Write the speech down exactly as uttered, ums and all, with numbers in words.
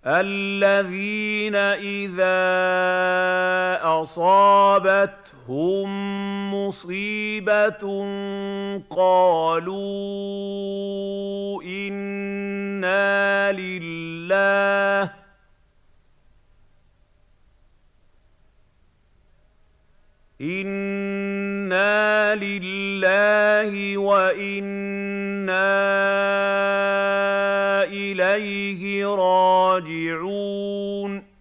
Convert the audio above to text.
الَّذِينَ إِذَا أَصَابَتْهُم مُّصِيبَةٌ قَالُوا إِنَّا لِلَّهِ إِنَّا لِلَّهِ وَإِنَّا إِلَيْهِ رَاجِعُونَ